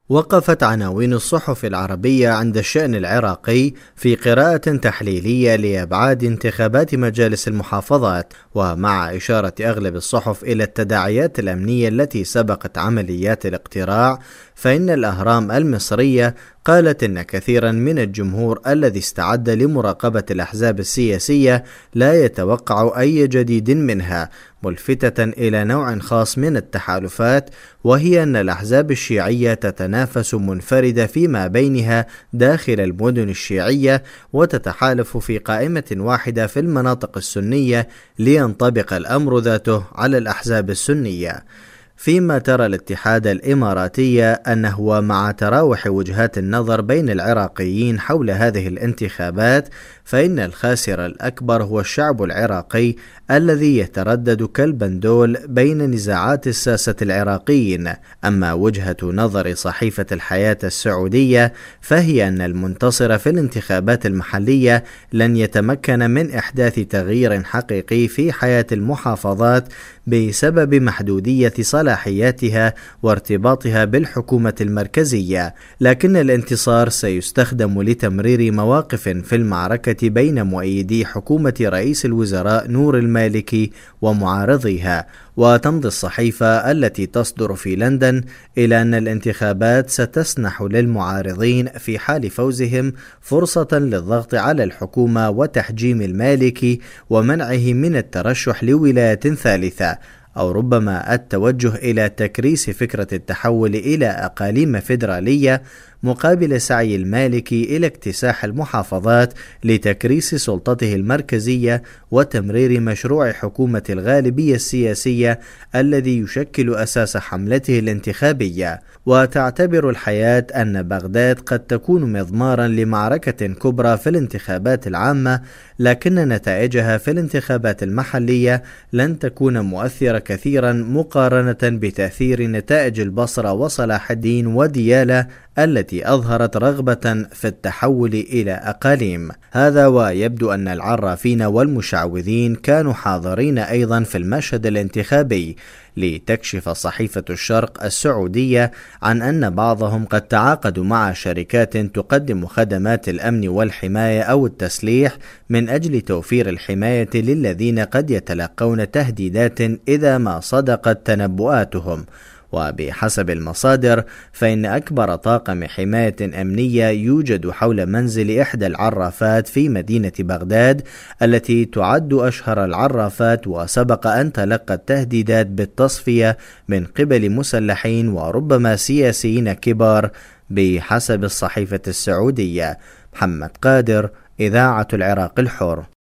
وقفت عناوين الصحف العربية عند الشأن العراقي في قراءة تحليلية لأبعاد انتخابات مجالس المحافظات، ومع إشارة أغلب الصحف إلى التداعيات الأمنية التي سبقت عمليات الاقتراع، فإن الأهرام المصرية قالت إن كثيرا من الجمهور الذي استعد لمراقبة الأحزاب السياسية لا يتوقع أي جديد منها، ملفتة إلى نوع خاص من التحالفات، وهي أن الأحزاب الشيعية تتنافس منفردة فيما بينها داخل المدن الشيعية، وتتحالف في قائمة واحدة في المناطق السنية لينطبق الأمر ذاته على الأحزاب السنية. فيما ترى الاتحاد الإماراتية أنه مع تراوح وجهات النظر بين العراقيين حول هذه الانتخابات، فإن الخاسر الأكبر هو الشعب العراقي الذي يتردد كالبندول بين نزاعات الساسة العراقيين. أما وجهة نظر صحيفة الحياة السعودية فهي أن المنتصر في الانتخابات المحلية لن يتمكن من إحداث تغيير حقيقي في حياة المحافظات بسبب محدودية صلاحياتها وارتباطها بالحكومة المركزية، لكن الانتصار سيستخدم لتمرير مواقف في المعركة بين مؤيدي حكومة رئيس الوزراء نور المالكي ومعارضيها. وتمضي الصحيفة التي تصدر في لندن إلى أن الانتخابات ستسنح للمعارضين في حال فوزهم فرصة للضغط على الحكومة وتحجيم المالكي ومنعه من الترشح لولاية ثالثة، أو ربما التوجه إلى تكريس فكرة التحول إلى أقاليم فيدرالية مقابل سعي المالكي إلى اكتساح المحافظات لتكريس سلطته المركزية وتمرير مشروع حكومة الغالبية السياسية الذي يشكل أساس حملته الانتخابية. وتعتبر الحياة أن بغداد قد تكون مضمارا لمعركة كبرى في الانتخابات العامة، لكن نتائجها في الانتخابات المحلية لن تكون مؤثرة كثيرا مقارنة بتأثير نتائج البصرة وصلاح الدين وديالى التي أظهرت رغبة في التحول إلى أقاليم. هذا ويبدو أن العرافين والمشعوذين كانوا حاضرين أيضا في المشهد الانتخابي، لتكشف صحيفة الشرق السعودية عن أن بعضهم قد تعاقدوا مع شركات تقدم خدمات الأمن والحماية أو التسليح من أجل توفير الحماية للذين قد يتلقون تهديدات إذا ما صدقت تنبؤاتهم. وبحسب المصادر فإن أكبر طاقم حماية أمنية يوجد حول منزل إحدى العرافات في مدينة بغداد التي تعد أشهر العرافات، وسبق أن تلقت تهديدات بالتصفية من قبل مسلحين وربما سياسيين كبار بحسب الصحيفة السعودية. محمد قادر، إذاعة العراق الحر.